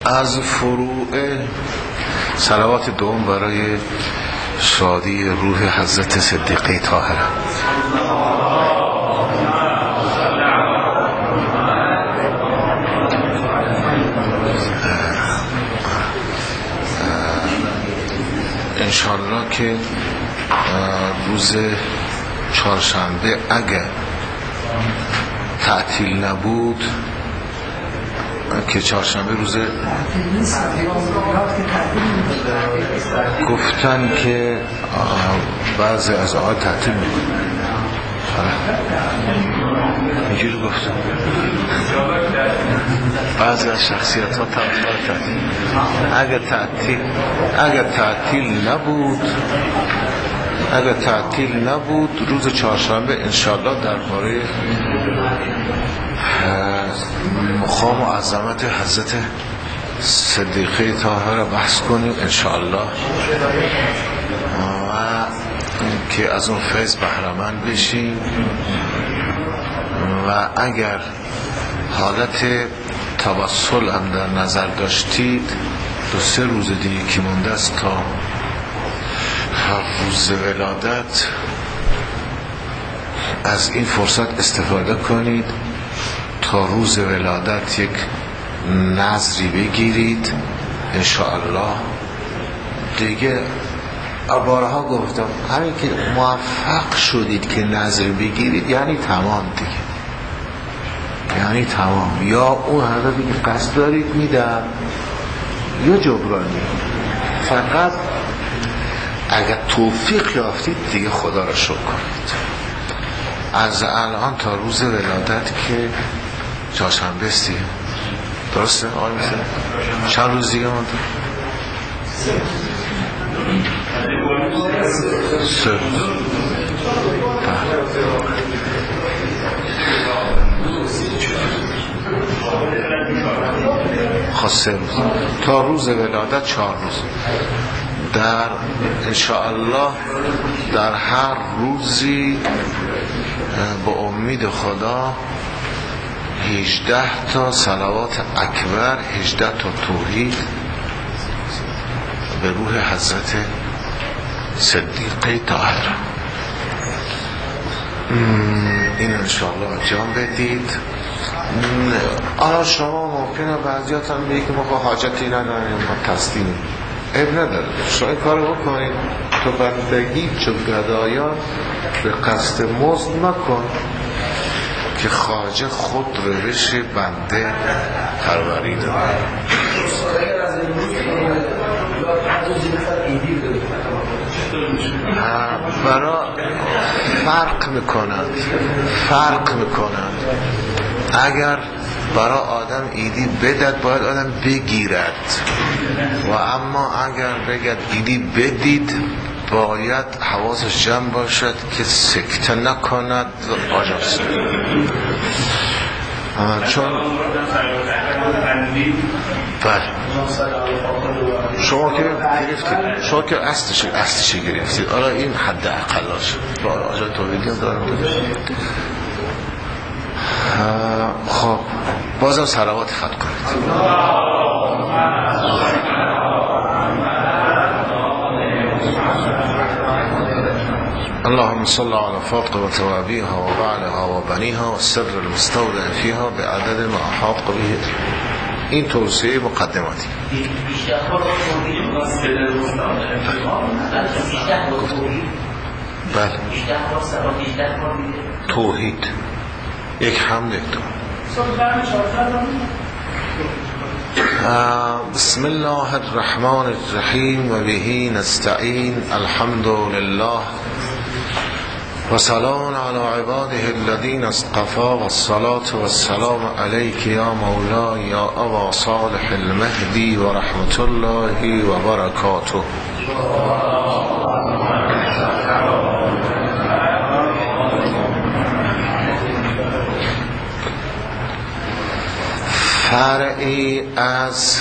از فروع صلوات دوم برای شادی روح حضرت صدیقه طاهره. انشالله که روز چهارشنبه اگر تعطیل نبود، که چهارشنبه روز گفتن که بعضی از آقای تعطیل میکنن، اینجوری گفتن بعضی از شخصیت ها تعطیل. اگر تعطیل نبود روز چهارشنبه انشالله درباره مقام و عظمت حضرت صدیقه طاهره بحث کنیم انشالله، و که از اون فیض بهره‌مند بشیم. و اگر حالت توسل هم در نظر داشتید، 2-3 روز دیگه که مونده است تا روز ولادت، از این فرصت استفاده کنید تا روز ولادت یک نذری بگیرید انشاءالله. دیگه بارها گفتم همین که موفق شدید که نذر بگیرید یعنی تمام دیگه، یعنی تمام. یا اون هدفی که قصد دارید میدم یا جبرانی. فقط اگر توفیق یافتید دیگه خدا را شکر کنید. از الان تا روز ولادت که چهارشنبه است، درسته آقای مثلا چند روز دیگه مونده؟ 3 روز. خاص 3 روز تا روز ولادت 4 روز. در انشاءالله در هر روزی با امید خدا 18 تا صلوات اکبر، 18 تا توحید به روح حضرت صدیقه طاهره. این انشاءالله انجام بدید. آیا شما ممکنه بعضیات هم بگید که ما حاجتی نداریم، ما تسلیم، عیب نداره، شما این کارو بکنید. تو بندگی چو گدایان به قصد مزد نکن، که خواجه خود روش بنده پروریده. برای فرق میکنند. اگر برای آدم ایدی بدد باید آدم بگیرد، و اما اگر بگد ایدی بدید باید حواسش جمع باشد که سکته نکند و آجاست. چون بله شما که گرفتید، شما که اصلش گرفتید، آره این حد اقلاش با آجا توحیدی هم دارم. خب بازم صلوات فتح کنید. اللهم صل على فاطمة وأبيها وبعلها وبنيها والسر المستودع فيها بعدد ما أحاط به. این توصیه مقدماتی. بله توحید یک حمد، یک بسم الله الرحمن الرحیم و بهی نستعین. الحمد لله و سلام علی عباده الذین اصطفى و الصلاة و السلام علیک یا مولا یا ابا صالح المهدی و رحمت الله و برکاته. فرعی از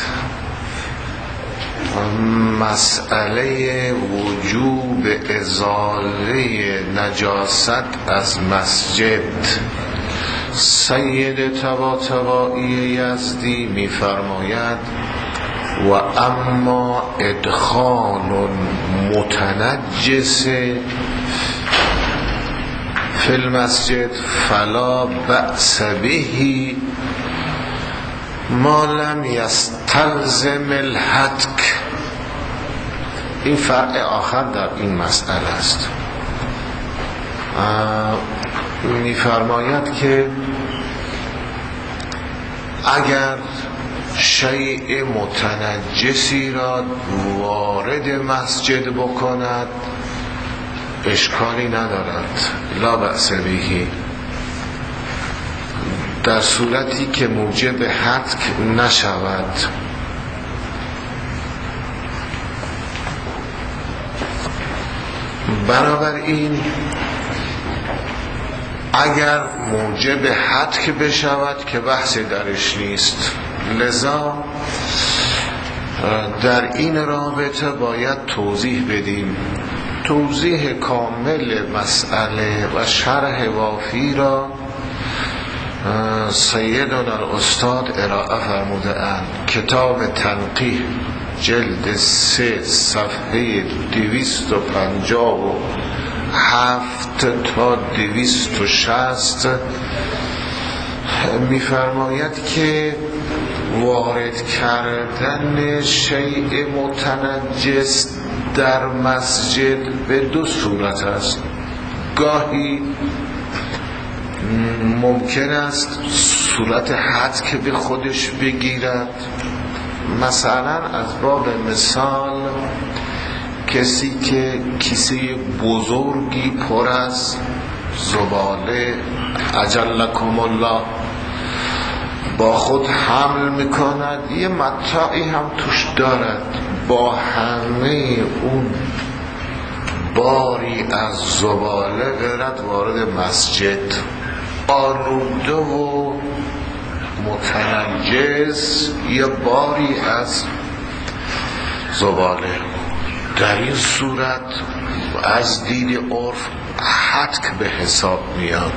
مسئله وجوب ازاله نجاست از مسجد، سید طباطبایی یزدی می‌فرماید و اما ادخال متنجس فی المسجد فلا بأس به ما لم یستلزم الحتک. این فرع آخر در این مسئله است. می‌فرماید که اگر شیء متنجسی را وارد مسجد بکند اشکالی ندارد، لا بأس به، در صورتی که موجب حتک نشود. بنابراین اگر موجب حتک بشود که بحث درش نیست، لذا در این رابطه باید توضیح بدیم. توضیح کامل مسئله و شرح وافی را سیدنا الاستاد ارائه فرموده اند. کتاب تنقیح جلد 3 صفحه 257 تا 260 می‌فرماید که وارد کردن شیء متنجس در مسجد به دو صورت است. گاهی ممکن است صورت حتک به خودش بگیرد، مثلا از باب مثال کسی که کیسه بزرگی پر از زباله اجلکم الله با خود حمل میکند، یه متاعی هم توش دارد، با همه اون باری از زباله برد وارد مسجد، آلوده و متنجس، یه باری از زباله. در این صورت از دید عرف حتک به حساب میاد.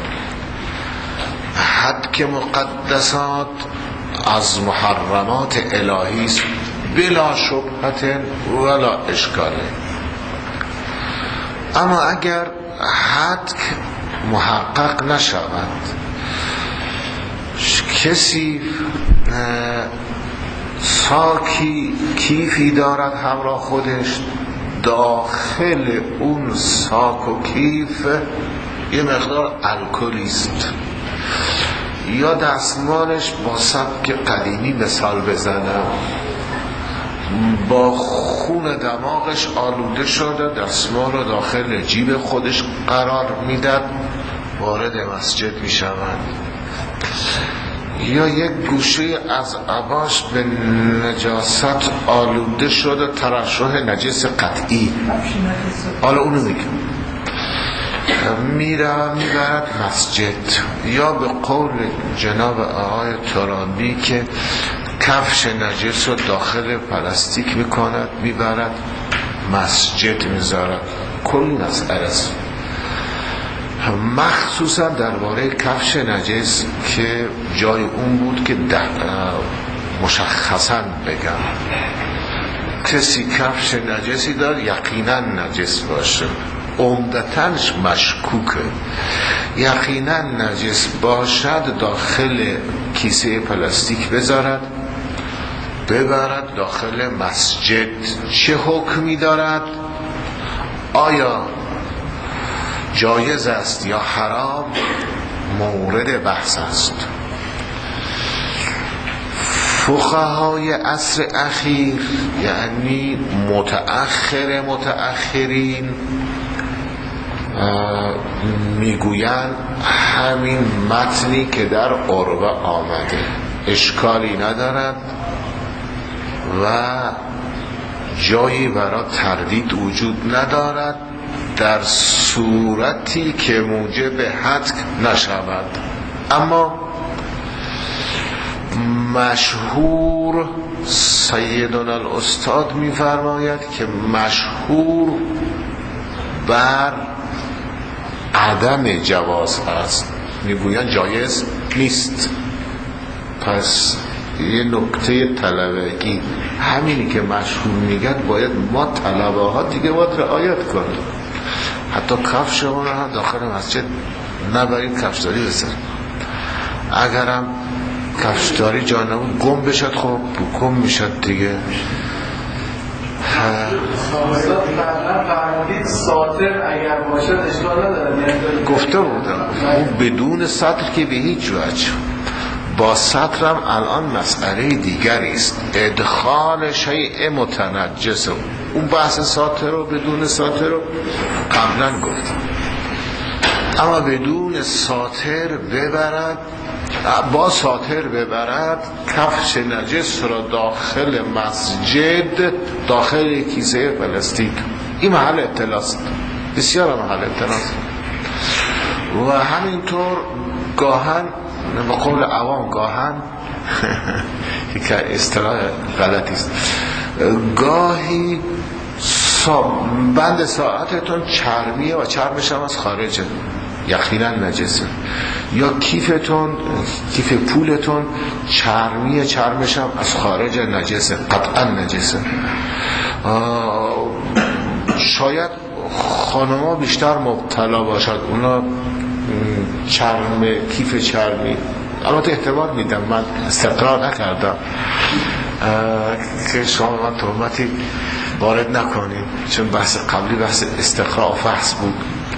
حتک مقدسات از محرمات الهی است بلا شبهت ولا اشکاله. اما اگر حتک محقق نشود، کسی ساکی کیفی دارد همراه خودش، داخل اون ساک و کیف یه مقدار الکلی است، یا دستمالش با سبک قدیمی مثال بزنم با خون دماغش آلوده شده، دستمال رو داخل جیب خودش قرار میدن، وارد مسجد میشوند. یا یک گوشه از عباش به نجاست آلوده شده، ترشح نجس قطعی، حالا اونو میبرد مسجد. یا به قول جناب آقای ترابی که کفش نجس رو داخل پلاستیک میکند میبرد مسجد میذارد. کلی مسئله است، مخصوصا درباره کفش نجس که جای اون بود که مشخصا بگم کسی کفش نجسی دار یقینا نجس باشه، عمدتاًش مشکوکه، یقینا نجس باشد داخل کیسه پلاستیک بذارد ببرد داخل مسجد. چه حکمی دارد؟ آیا جایز است یا حرام؟ مورد بحث است. فقهای عصر اخیر یعنی متأخرین میگویند همین متنی که در عروه آمده اشکالی ندارد و جایی برای تردید وجود ندارد در صورتی که موجب حتک نشود. اما مشهور سیدنا الاستاد می‌فرماید که مشهور بر عدم جواز است، میگویند جایز نیست. پس یه نکته طلبگی همینی که مشهور میگن باید ما طلبه ها دیگه باید رعایت کنیم. حتی کفش ما رو هم داخل مسجد نبرید کفشداری بزن. اگرم کفشداری جا نبود گم بشد، خب گم میشد دیگه. ساتر اگر باشد اشکال نداره. گفته بودم اون بدون سطر که به هیچ وجه. با سطرم الان مسئله دیگری است، ادخال شیء متنجس. اون بحث ساتر رو بدون ساتر رو قبلا گفتم، اما بدون ساتر ببرد، با ساتر ببرد کفش نجس را داخل مسجد، داخل کیسه پلاستیک، این محل اطلاعات، بسیار محل اطلاعات. و همینطور گاهن به قول عوام گاهن که اصطلاح غلطی است، گاهی بند ساعتتون چرمیه و چرمش هم از خارجه، یقینا نجسه. یا کیفتون، کیف پولتون چرمیه، چرمش هم از خارج نجسه، قطعا نجسه. شاید خانم‌ها بیشتر مبتلا باشد، اونا چرم، کیف چرمی، البته احتمال میدم، من استقرار نکردم که شما من تهمتی وارد نکنیم، چون بحث قبلی بحث استقرار و فحص بود.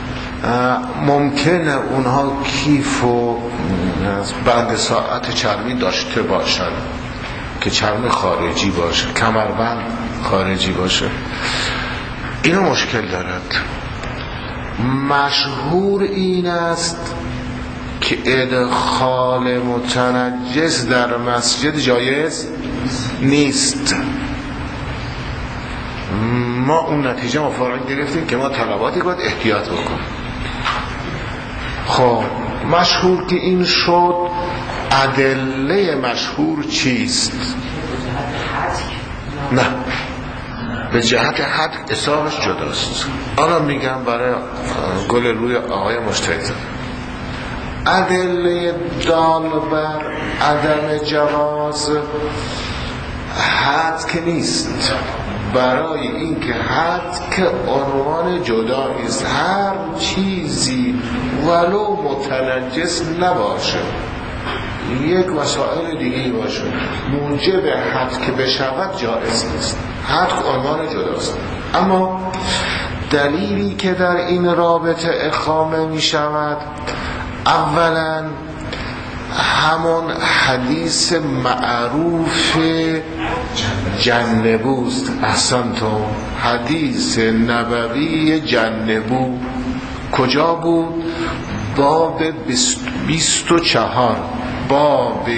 ممکنه اونها کیف و بند ساعت چرمی داشته باشن که چرم خارجی باشه، کمربند خارجی باشه، اینو مشکل دارد. مشهور این است که ادخال متنجس در مسجد جایز نیست. ما اون نتیجه مفارق گرفتیم که ما طلباتی باید احتیاط بکنیم. خب مشهور که این شد، ادله مشهور چیست؟ نه، به جهت حد حسابش جداست. آنها میگم برای گل روی آقای مجتهد. ادله دال بر عدم جواز حد که نیست، برای این که حد که عنوان جدایی است، هر چیزی ولو متنجس نباشه، یک مسائل دیگه باشه، موجب حد که بشود جایز نیست. حد عنوان جداست. اما دلیلی که در این رابطه اقامه می شود، اولا همون حدیث معروف جنبوست. احسنتم، حدیث نبوی جنبو کجا بود؟ باب 24 باب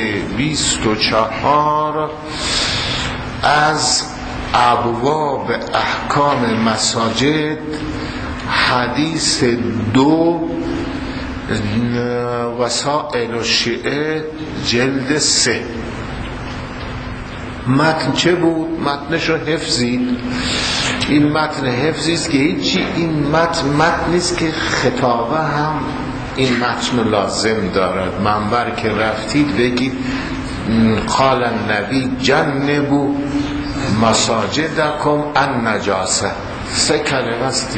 24 از ابواب احکام مساجد، حدیث 2 وسائل الشیعه جلد 3. متن چه بود؟ متنش رو حفظید. این متن حفظی است که هیچی، این متن نیست که خطابه هم این متن لازم دارد. منبر که رفتید بگید قال النبی جنبوا مساجدکم النجاسه، 3 کلمه است.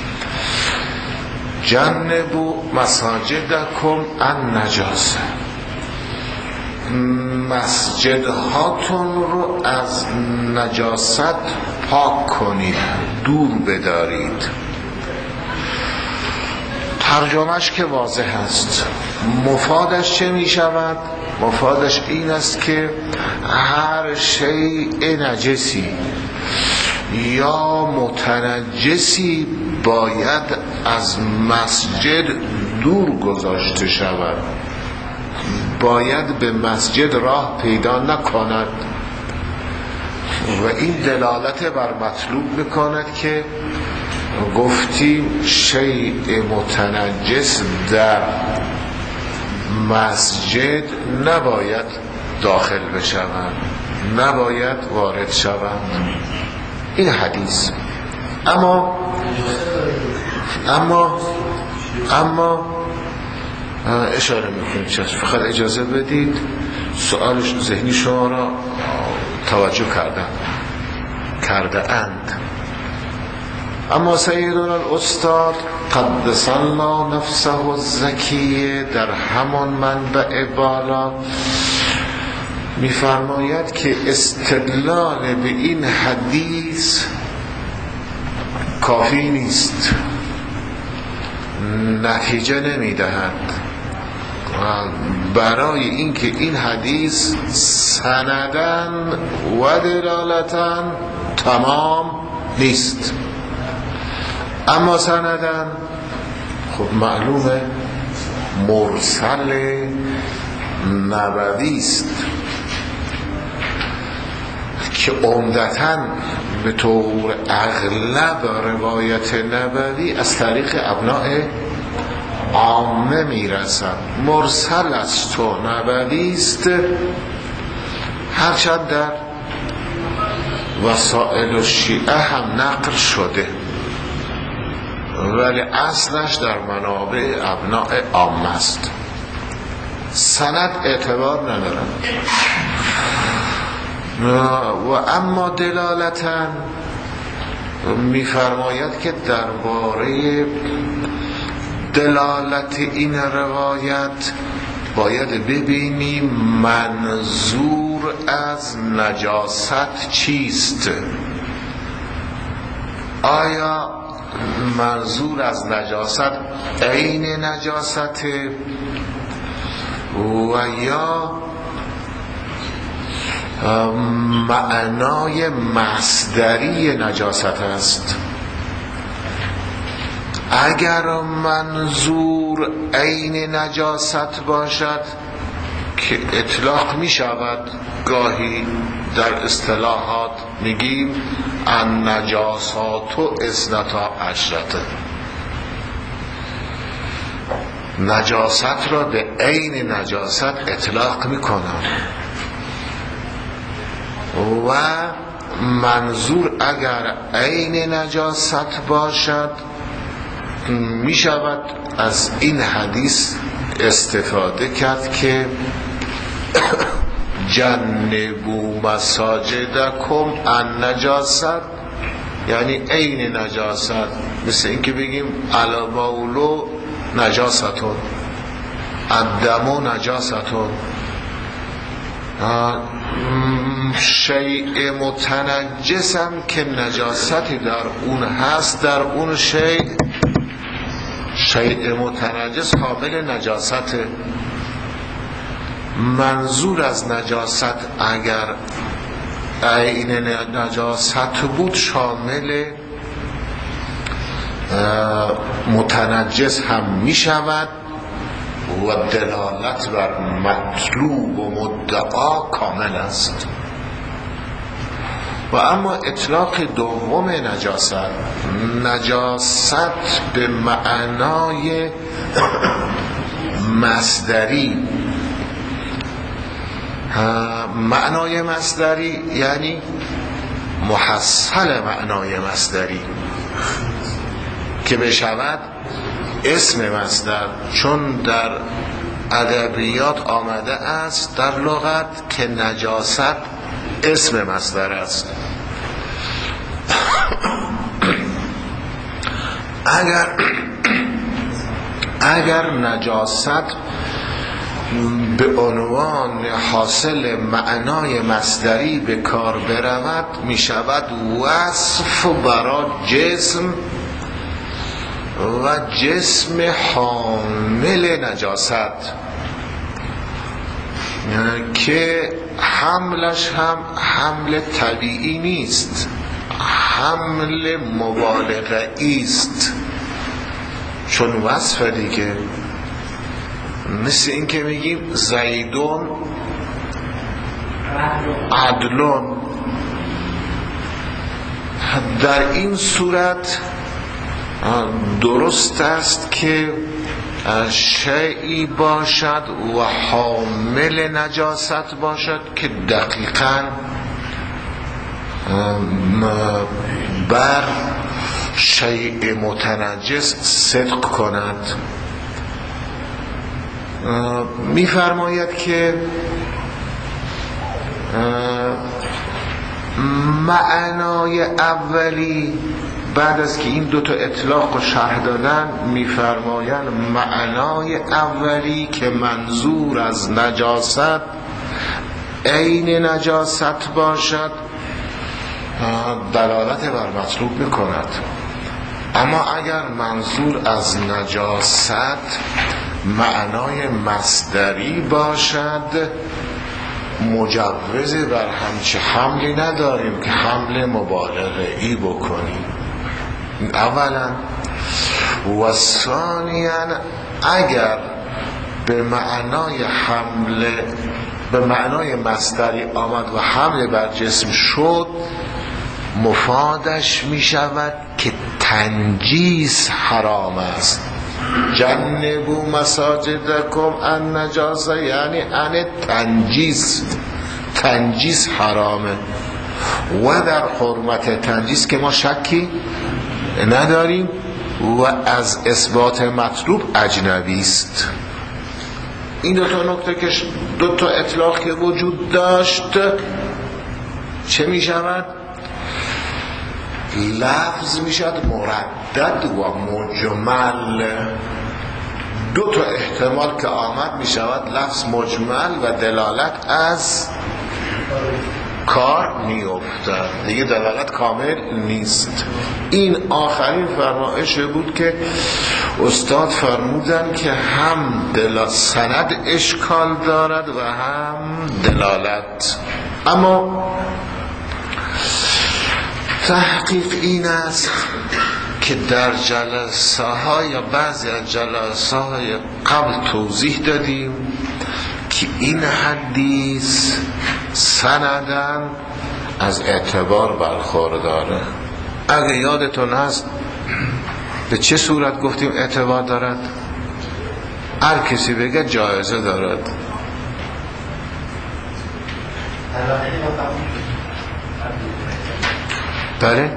جنبوا مساجدکم النجاسه، مسجدهاتون رو از نجاست پاک کنید، دور بدارید. ترجمهش که واضح است. مفادش چه می شود؟ مفادش این است که هر شیء نجسی یا متنجسی باید از مسجد دور گذاشته شود، باید به مسجد راه پیدا نکند. و این دلالت بر مطلوب میکند که گفتیم شیء متنجس در مسجد نباید داخل بشوند، نباید وارد شوند. این حدیث. اما اشاره میکنیم، فقط اجازه بدید سوالش ذهنی شما را توجه کرده اند. اما سیدنا الاستاد قدس الله نفسه الزکیه در همان منبع بالا می‌فرماید که استدلال به این حدیث کافی نیست، نتیجه نمی‌دهد. برای اینکه این حدیث سندن و دلالتن تمام نیست، اما سندن خب معلومه مرسل نبوی است که عمدتاً به طور اغلب روایت نبوی از طریق ابناء عامه میرسد. مرسل است و نبوی است، هرچند در وسائل الشیعه هم نقل شده، ولی اصلش در منابع ابناء عامه است. سند اعتبار ندارد. و اما دلالتاً می‌فرماید که درباره دلالت این روایت باید ببینیم منظور از نجاست چیست. آیا منظور از نجاست عین نجاست و یا معنای مصدری نجاست است؟ اگر منظور عین نجاست باشد که اطلاق می شود، گاهی در اصطلاحات میگیم ان نجاسات و اثنتا عشرة، نجاست را به عین نجاست اطلاق می کنم. و منظور اگر عین نجاست باشد می شود از این حدیث استفاده کرد که جنبوا مساجدکم عن نجاست، یعنی عین نجاست. مثل این که بگیم البول نجاستون، الدم نجاستون. شیء متنجسم که نجاستی در اون هست، در اون شیء متنجس حامل نجاسته. منظور از نجاست اگر عین نجاست بود شامل متنجس هم می شود و دلالت بر مطلوب و مدعا کامل است. و اما اطلاق دوم نجاست به معنای مصدری، معنای مصدری یعنی محصل معنای مصدری که بشود اسم مصدر، چون در ادبیات آمده است در لغت که نجاست اسم مصدر است. اگر نجاست به عنوان حاصل معنای مصدری به کار برود، می شود وصف برای جسم و جسم حامل نجاست که حملش هم حمل طبیعی نیست، حمل مبالغه است، چون وصف دیگه. مثل این که میگیم زیدون عدلون، در این صورت درست است که شیئی باشد و حامل نجاست باشد که دقیقاً بر شیء متنجس صدق کند. می‌فرماید که معنای اولی بعد از که این دوتا اطلاق رو شرح دادن میفرمایند معنای اولی که منظور از نجاست عین نجاست باشد دلالت بر مطلوب میکند، اما اگر منظور از نجاست معنای مصدری باشد مجوز بر همچه حملی نداریم که حمل مبالغه ای بکنیم اولا. و ثانیاً اگر به معنای مصدری آمد و حمل بر جسم شد مفادش می شود که تنجیس حرام است. جنبوا مساجدکم ان نجاسه یعنی ان تنجیس حرامه و در حرمت تنجیس که ما شکی نداریم و از اثبات مطلوب اجنبی است. این دوتا نکته که دوتا اطلاق که وجود داشت چه می شود؟ لفظ می شود مردد و مجمل. دوتا احتمال که آمد می شود لفظ مجمل و دلالت از کار می افتد، دیگه دلالت کامل نیست. این آخرین فرمایش بود که استاد فرمودن که هم سند اشکال دارد و هم دلالت. اما تحقیق این است که در جلسه های یا بعضی از جلسه های قبل توضیح دادیم که این حدیث سندن از اعتبار برخورداره. اگه یادتون هست به چه صورت گفتیم اعتبار دارد؟ هر کسی بگه جایزه دارد. بله؟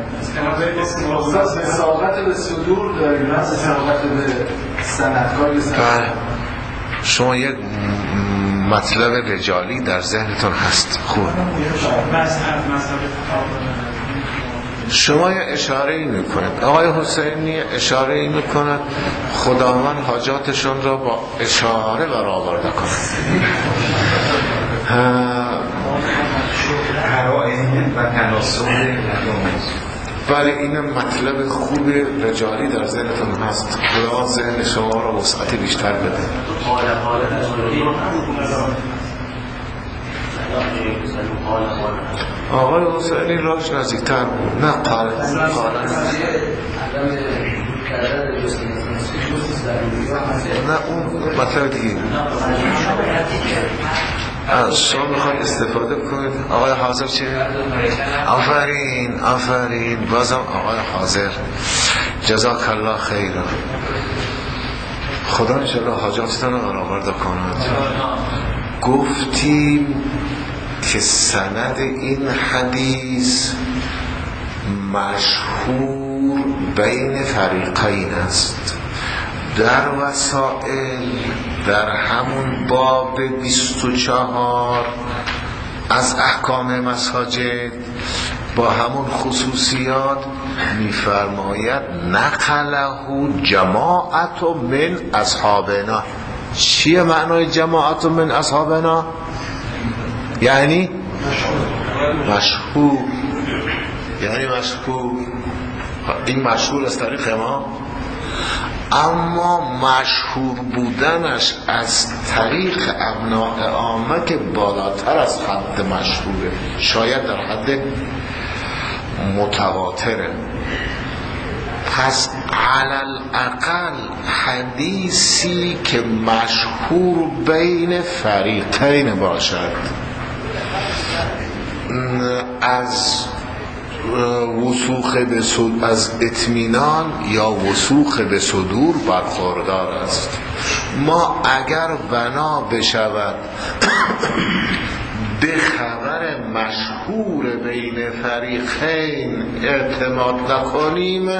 سابقت به صدور داریم نه سابقت به سندهای بله. شما یک مطلب رجالی در ذهنتون هست. خوب شما اشاره ای میکنید، آقای حسینی اشاره ای میکند خداوند حاجاتشون را با اشاره برآورده کند. و تناسب بله این مطلب خوب رجالی در ذهنتون هست. خدا ذهن شما را وسعت بیشتر بده. آقای حسینی راش نزدیکتر بود. نه قال نه اون مطلب دیگه. شما میخواید استفاده کنید. آقای حاضر چه؟ آفرین بازم آقای حاضر جزاک الله خیر. خدا انشاءالله حاجاتتون رو برآورده کند. گفتیم که سند این حدیث مشهور بین فریقین است. در وسائل در همون باب 24 از احکام مساجد با همون خصوصیات میفرماید نقله جماعت من اصحابنا. چیه معنای جماعت من اصحابنا؟ یعنی مشهور. یعنی مشهور. این مشهور از طریق ما، اما مشهور بودنش از طریق ابناء عامه که بالاتر از حد مشهوره، شاید در حد متواتره. پس علل اقل حدیثی که مشهور بین فریقین باشد از وثوق به صدور، از اطمینان یا وثوق به صدور برخوردار است. ما اگر بنا بشود به خبر مشهور بین فریقین اعتماد نکنیم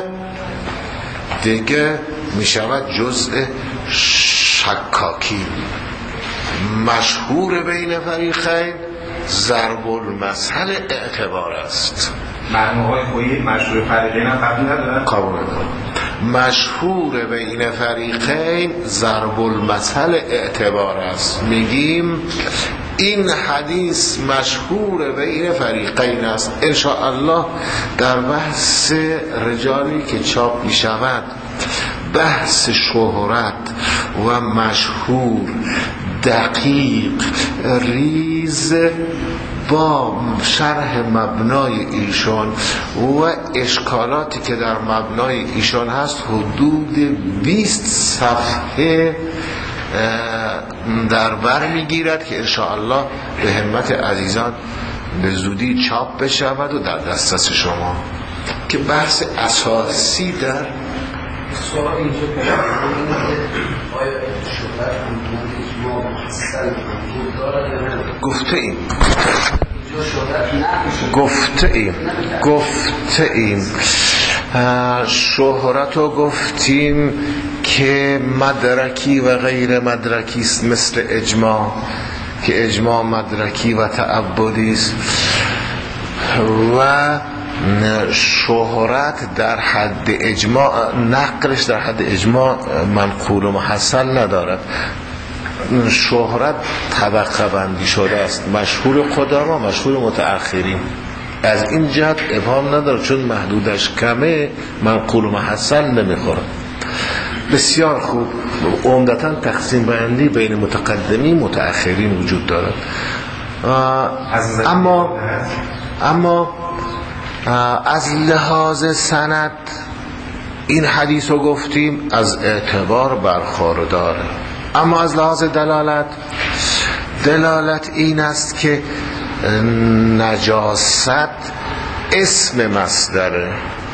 دیگه می شود جزء شکاکی. مشهور بین فریقین ضرب المثل اعتبار است. معنوهای خویی مشهور فریقین هم قبول ندارن؟ قبول ندارن. مشهور بین فریقین ضرب المثل اعتبار است. میگیم این حدیث مشهور بین فریقین است. انشاءالله در بحث رجالی که چاپ می شود بحث شهرت و مشهور دقیق ریز با شرح مبنای ایشان و اشکالاتی که در مبنای ایشان هست حدود 20 صفحه در بر میگیرد که انشاءالله به همت عزیزان به زودی چاپ بشود و در دسترس شما که بحث اساسی در سوال اینجا که آیا شهرت حکومت اجماع محصل حضور دارد یا ندارد؟ گفته ایم شهرت رو گفتیم که مدرکی و غیر مدرکی است، مثل اجماع که اجماع مدرکی و تعبدی است و شهرت در حد اجماع، نقلش در حد اجماع منقول و محصل ندارد. شهرت طبقه بندی شده است، مشهور قدما، مشهور متأخرین. از این جهت ابهام نداره چون محدودش کمه منقول و محصل نمیخوره. بسیار خوب. عمدتا تقسیم بندی بین متقدمین متأخرین وجود دارد. اما از لحاظ سند این حدیث رو گفتیم از اعتبار برخورداره. اما از لحاظ دلالت این است که نجاست اسم مصدره.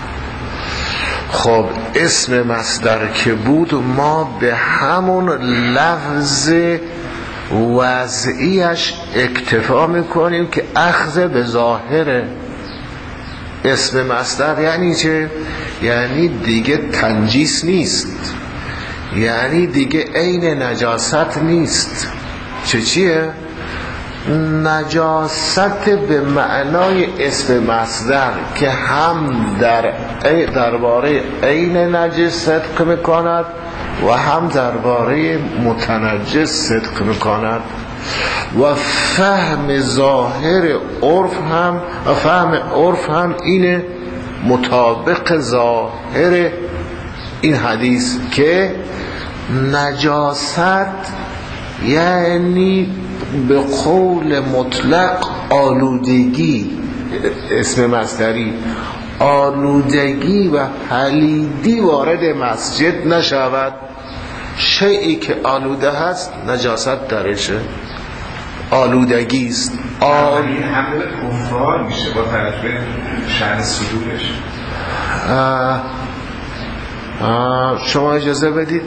خب اسم مصدر که بود ما به همون لفظ وضعیش اکتفا میکنیم که اخذ به ظاهره. اسم مصدر یعنی چه؟ یعنی دیگه تنجیس نیست، یعنی دیگه عین نجاست نیست. چیه؟ نجاست به معنای اسم مصدر که هم درباره عین نجس صدق میکند و هم درباره متنجس صدق میکند و فهم ظاهر عرف هم اینه مطابق ظاهر این حدیث که نجاست یعنی به قول مطلق آلودگی، اسم مصدری آلودگی و پلیدی وارد مسجد نشود. شیئی که آلوده هست نجاست درشه، آلودگی است. این همه کفار میشه با طرف شأن صدورش. شما اجازه بدید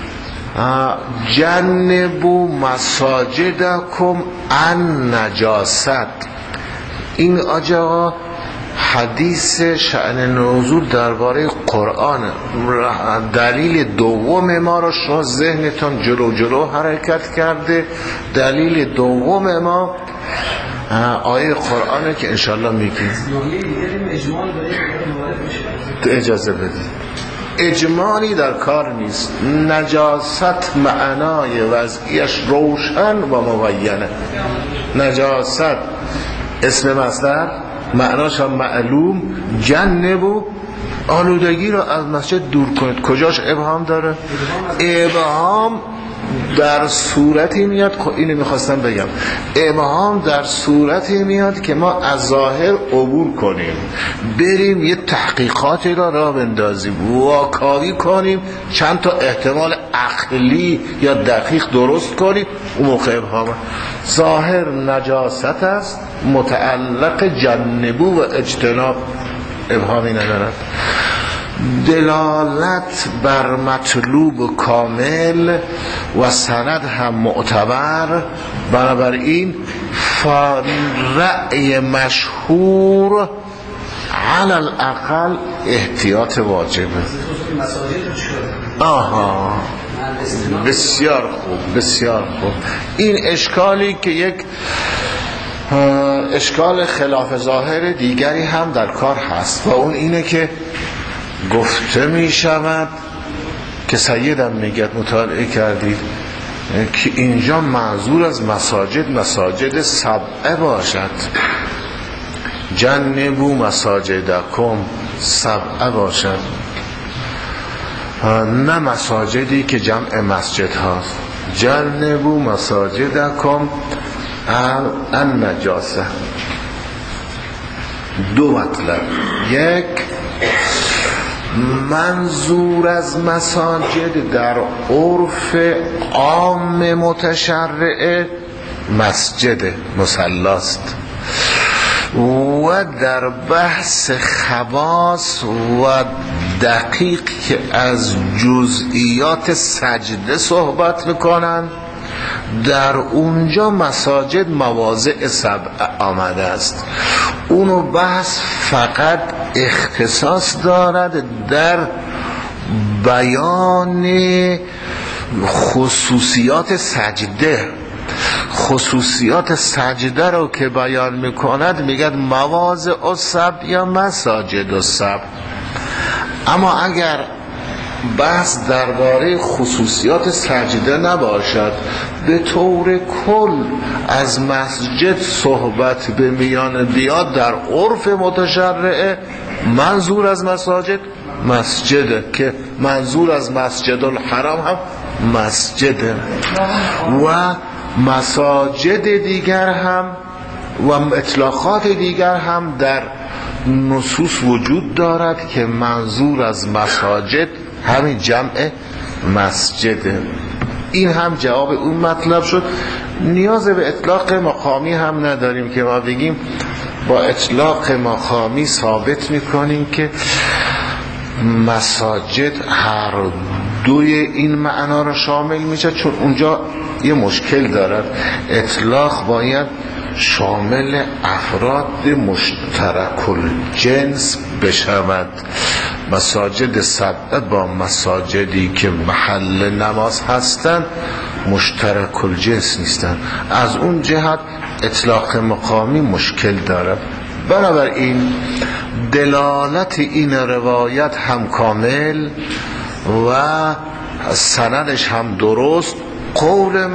جنبوا مساجدکم عن نجاست. این آجا حدیث شأن نزول درباره قرآن. دلیل دوم ما رو شما ذهنتون جلو حرکت کرده. دلیل دوم ما آیه قرآنه که انشالله میگیم. اجازه بدید اجمالی در کار نیست. نجاست معنای وضعیش روشن و مبینه. نجاست اسم مصدر معناش هم معلوم. جنبو آلودگی رو از مسجد دور کنید. کجاش ابهام داره؟ ابهام در صورتی میاد، اینو میخواستم بگم، ابهام در صورتی میاد که ما از ظاهر عبور کنیم، بریم یه تحقیقاتی را بندازیم، واکاوی کنیم، چند تا احتمال عقلی یا دقیق درست کنیم، اون موقع ابهامه. ظاهر نجاست است، متعلق جنبو و اجتناب، ابهامی ندارد. دلالت بر مطلوب کامل و سند هم معتبر. بنابراین رأی مشهور علی الاقل احتیاط واجبه. آها بسیار خوب، بسیار خوب. این اشکالی که یک اشکال خلاف ظاهر دیگری هم در کار هست و اون اینه که گفته می شود که سیدم میگه مطالعه کردید که اینجا منظور از مساجد سبعه باشد، جنبوا مساجدکم سبعه باشد، نه مساجدی که جمع مسجد هاست. جنبوا مساجدکم النجاسه. دو مطلب، یک منظور از مساجد در عرف عام متشرع مسجد مصلاست و در بحث خواص و دقیق که از جزئیات سجده صحبت میکنن در اونجا مساجد مواضع سبع آمده است. اونو بحث فقط اختصاص دارد در بیان خصوصیات سجده. خصوصیات سجده رو که بیان میکند میگد مواضع السبع یا مساجد السبع. اما اگر بحث درباره خصوصیات سجده نباشد، به طور کل از مسجد صحبت به میان بیاد، در عرف متشرعه منظور از مساجد مسجده که منظور از مسجد الحرام هم مسجده و مساجد دیگر هم و اطلاقات دیگر هم در نصوص وجود دارد که منظور از مساجد همین جمع مسجده. این هم جواب اون مطلب شد. نیاز به اطلاق مقامی هم نداریم که ما بگیم با اطلاق مقامی ثابت میکنیم که مساجد هر دوی این معنا را شامل میشه، چون اونجا یه مشکل دارد. اطلاق باید شامل افراد مشترک الجنس بشود. مساجد سبعه با مساجدی که محل نماز هستند مشترک الجنس نیستند. از اون جهت اطلاق مقامی مشکل دارد. بنابراین دلالت این روایت هم کامل و سندش هم درست. قول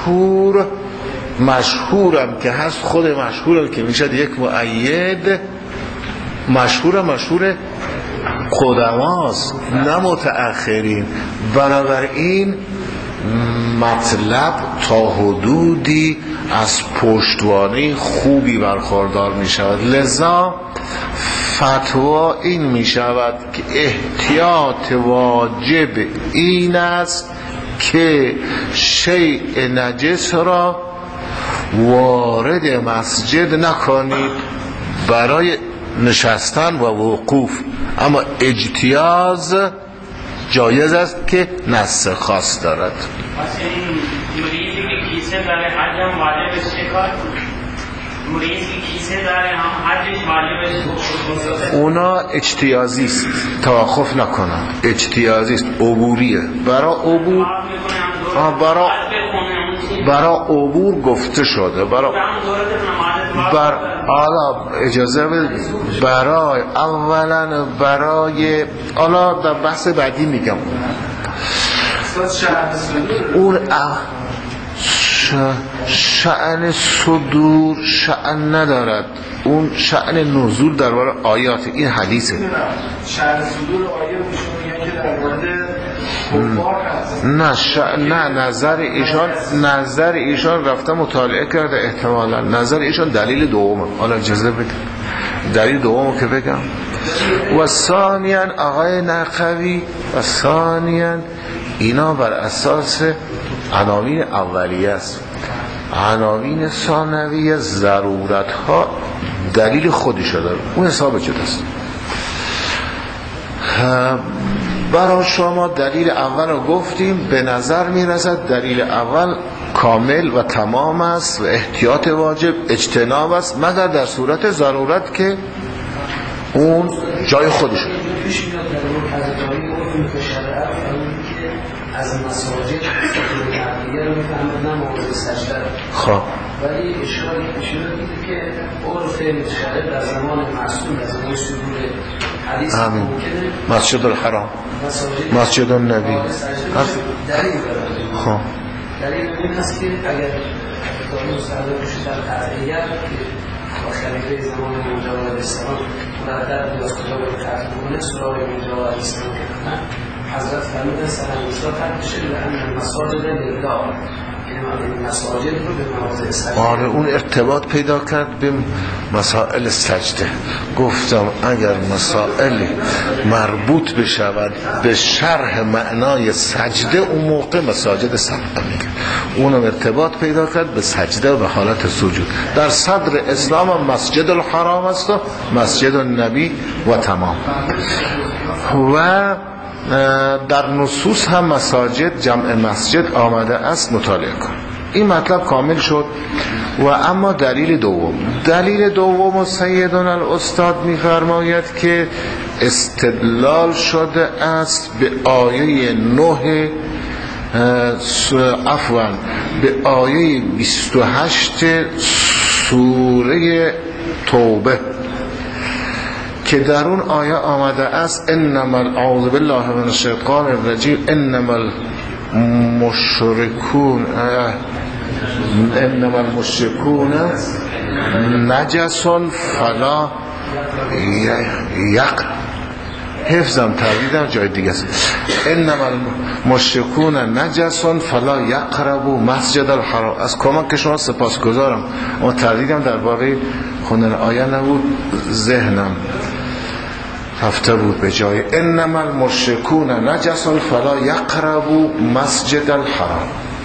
مشهورم که هست، خود مشهورم که میشد یک مؤید، مشهور قدماست نه متأخرین. بنابراین مطلب تا حدودی از پشتوانه خوبی برخوردار می شود. لذا فتوا این می شود که احتیاط واجب این است که شیء نجس را وارد مسجد نکنید برای نشستن و وقوف. اما اجتیاز جایز است که نص خاص دارد. مریضی که کیسه داره حج هم واجب استکار، مریضی که کیسه داره هم حجش واجب است. اونا اجتیازی است، توقف نکنند. اجتیازی است، عبوریه. برای عبور گفته شده. حالا اجازه برای اولا برای حالا در بحث بعدی میگم اون شأن صدور شأن ندارد، اون شأن نزول درباره آیات. این حدیثه. شأن صدور آیات میگن که درباره نه نظر ایشان رفته مطالعه کرده، احتمالا نظر ایشان دلیل دومه. حالا اجازه بده دلیل دومه که بگم. و ثانیاً آقای نقوی و ثانیاً اینا بر اساس عناوین اولیه است. عناوین ثانویه ضرورت ها دلیل خودش داره، اون حساب شده است. برای شما دلیل اول رو گفتیم، به نظر میرسد دلیل اول کامل و تمام است و احتیاط واجب اجتناب است، مگر در صورت ضرورت که اون جای خودشه. از مساجد سطور عقلیه رو میفهمد نه موضوع سجده رو. خب ولی اشاره دیده که عرف متشرع در زمان معصوم در زمان صدور حدیث ممکنه مسجد الحرام مسجد النبی دلیل داره. خب دلیل این هست که اگر کتابی مستحضر بشه در قطعیت که با خلیفه زمان موجب علیه السلام مردد بیاز کتاب رو تحقیمونه سراغ موجب علیه السلام که حضرت فرمودن سلام اصلاح ترک بشه لأن مساجد لله، یعنی مساجد رو به مواضع سجده. آره اون ارتباط پیدا کرد به مسائل سجده. گفتم اگر مسائل مربوط بشود به شرح معنای سجده اون موقع مساجد سبعه میگه. اونم ارتباط پیدا کرد به سجده و به حالت سجود. در صدر اسلام هم مسجد الحرام است و مسجد النبی و تمام. و در نصوص هم مساجد جمع مسجد آمده است، مطالعه کن. این مطلب کامل شد. و اما دلیل دوم سیدنا الاستاد می‌فرماید که استدلال شده است به آیه 9 به آیه 28 سوره توبه که در اون آیه آمده است انما اعوذ بالله من الشیطان الرجیم انما المشركون نجس فلا حفظم تردیدم جای دیگه است. انما المشركون نجس فلا يقربوا مسجد الحرام. از کمک شما سپاسگزارم، اما تردیدم درباره خوندن آیه نبود، ذهنم رفته بود به جای انما المشركون نجس فلا يقربوا مسجد الحرام.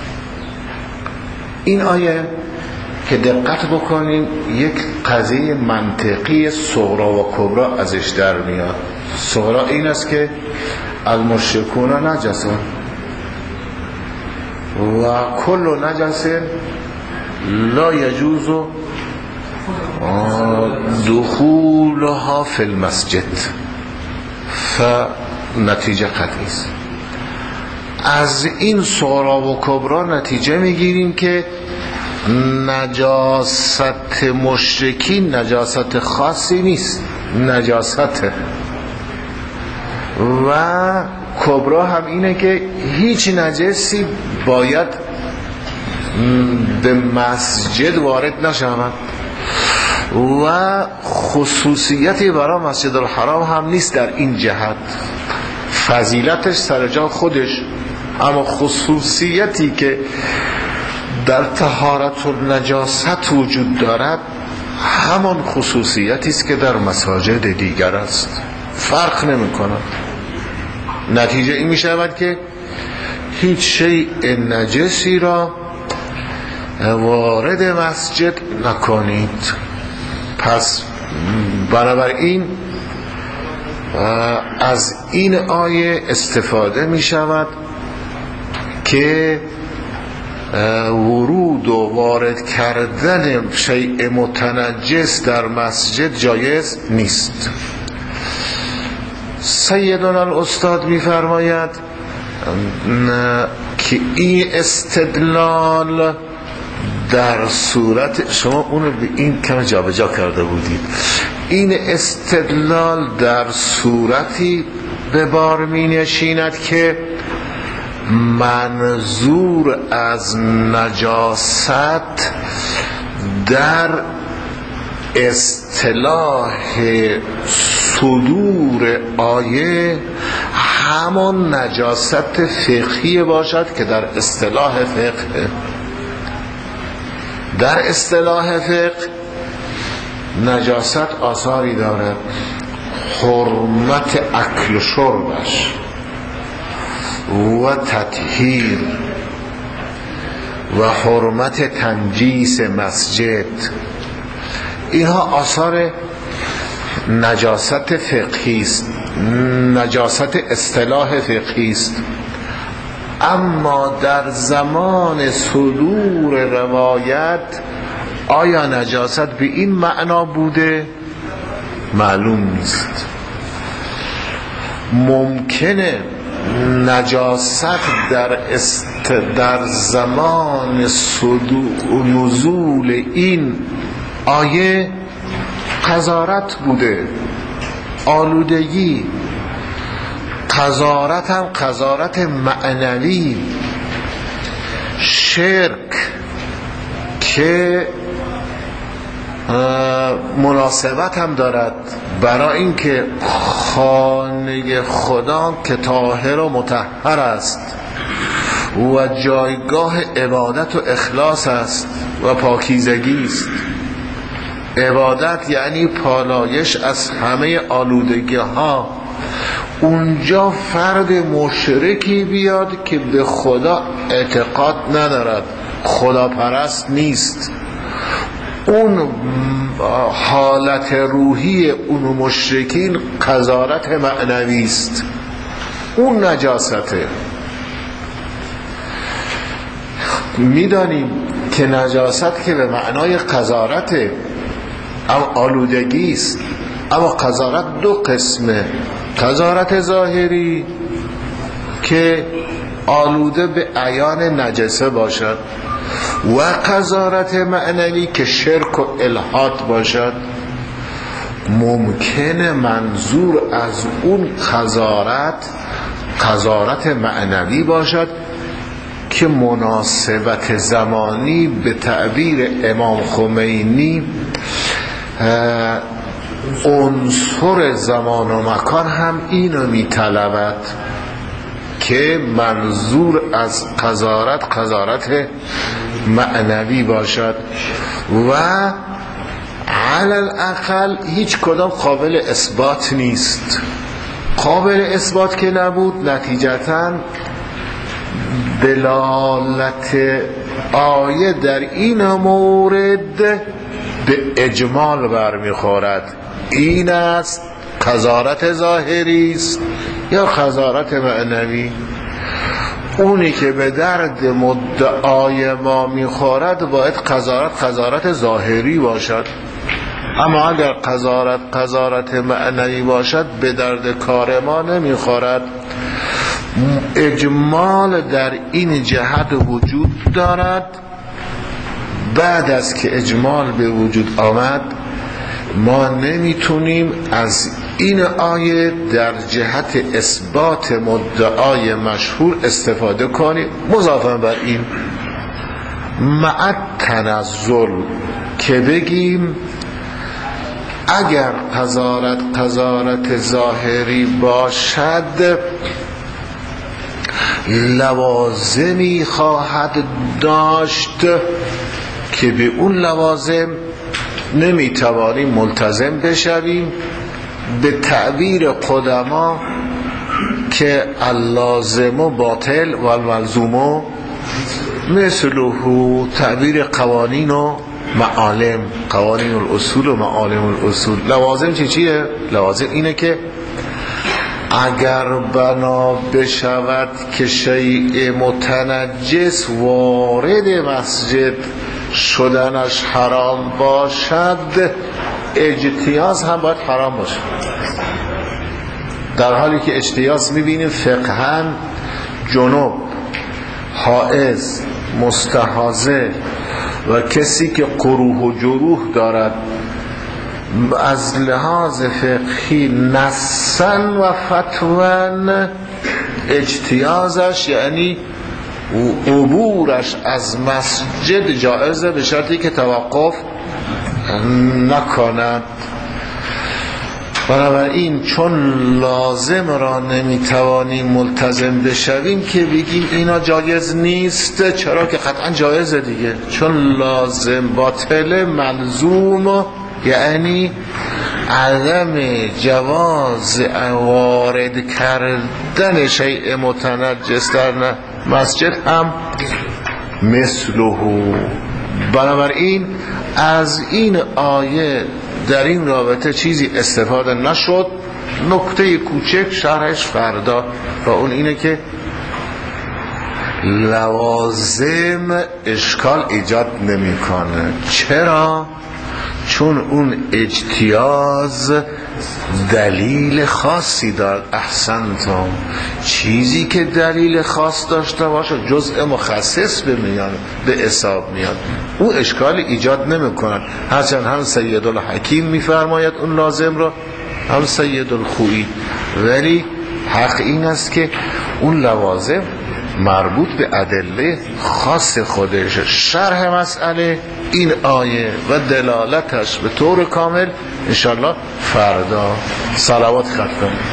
این آیه که دقت بکنیم یک قضیه منطقی صغرا و کبرا ازش در میاد. صغرا این است که المشركون نجس و کل نجس لا يجوز دخولها فی المسجد، فنتیجه قطعی است. از این صغرا و کبرا نتیجه میگیریم که نجاست مشرکین نجاست خاصی نیست، نجاست و کبرا هم اینه که هیچ نجسی باید به مسجد وارد نشود و خصوصیتی برای مسجد الحرام هم نیست. در این جهت فضیلتش سر جا خودش، اما خصوصیتی که در طهارت النجاست وجود دارد همان خصوصیتی است که در مساجد دیگر است، فرق نمی کند. نتیجه این می شود که هیچ شیء نجسی را وارد مسجد نکنید. پس بنابراین از این آیه استفاده می شود که ورود و وارد کردن شیء متنجس در مسجد جایز نیست. سیدنا الاستاد می‌فرماید که این استدلال در صورت شما اونو به این کم جابجا کرده بودید، این استدلال در صورتی به بار می نشیند که منظور از نجاست در اصطلاح صدور آیه همان نجاست فقهی باشد که در اصطلاح فقه. در اصطلاح فقه نجاست آثاری دارد، حرمت اکل و شربش و تطهیر و حرمت تنجیس مسجد، اینها آثار نجاست فقهی است، نجاست اصطلاح فقهی است. اما در زمان صدور روایت آیا نجاست به این معنا بوده؟ معلوم نیست. ممکنه نجاست در زمان نزول این آیه قذارت بوده، آلودگی. قذارت هم قذارت معنوی، شرک که مناسبت هم دارد برای اینکه خانه خدا که طاهر و مطهر است و جایگاه عبادت و اخلاص است و پاکیزگی است. عبادت یعنی پالایش از همه آلودگی ها. اونجا فرد مشرکی بیاد که به خدا اعتقاد ندارد، خدا پرست نیست، اون حالت روحی اون مشرکین قذارت معنوی است، اون نجاسته. میدانیم که نجاست که به معنای قذارته، اما آلودگی است. اما قذارت دو قسمه، قذارت ظاهری که آلوده به عیان نجسه باشد و قذارت معنوی که شرک و الحاد باشد. ممکنه منظور از اون قذارت معنوی باشد که مناسبت زمانی به تعبیر امام خمینی عنصر زمان و مکان هم اینو میطلبد که منظور از قذارت معنوی باشد و علی الاقل هیچ کدام قابل اثبات نیست. قابل اثبات که نبود، نتیجتاً دلالت آیه در این مورد به اجمال برمیخورد. این است قذارت ظاهری است یا قذارت معنوی. اونی که به درد مدعای ما میخورد باید قذارت ظاهری باشد، اما اگر قذارت معنوی باشد به درد کار ما نمیخورد. اجمال در این جهت وجود دارد. بعد از که اجمال به وجود آمد ما نمیتونیم از این آیه در جهت اثبات مدعای مشهور استفاده کنیم. مضافاً بر این مع تنزل که بگیم اگر قذارت ظاهری باشد لوازمی خواهد داشت که به اون لوازم نمیتوانیم ملتزم بشویم. به تعبیر قدما که اللازم باطل و الملزوم مثله، تعبیر قوانین و معالم، قوانین الاصول و معالم الاصول. لوازم چیه؟ لوازم اینه که اگر بنا بشود که شیء متنجس وارد مسجد شدنش حرام باشد، اجتیاز هم باید حرام باشد. در حالی که اجتیاز میبینیم فقهاً جنوب، حائض، مستحاضه و کسی که قروح و جروح دارد از لحاظ فقهی نصاً و فتواً اجتیازش یعنی عبورش از مسجد جائزه به شرطی که توقف نکند. بنابراین چون لازم را نمیتوانیم ملتزم بشویم که بگیم اینا جایز نیست، چرا که قطعا جایزه دیگه، چون لازم باطل ملزوم یعنی عدم جواز وارد کردن شیء متنجس در مسجد هم مثله. بنابراین از این آیه در این رابطه چیزی استفاده نشد. نکته کوچک شرحش فردا و اون اینه که لوازم اشکال ایجاد نمیکنه. چرا؟ چون اون اجتیاز دلیل خاصی دارد. احسنتم. چیزی که دلیل خاص داشته باشه جزء مخصص به حساب میاد، او اشکال ایجاد نمی کند. هرچند هم سید الحکیم میفرماید اون لازم را، هم سید الخویی، ولی حق این است که اون لوازم مربوط به ادله خاص خودش. شرح مسئله این آیه و دلالتش به طور کامل انشالله فردا. صلوات ختم.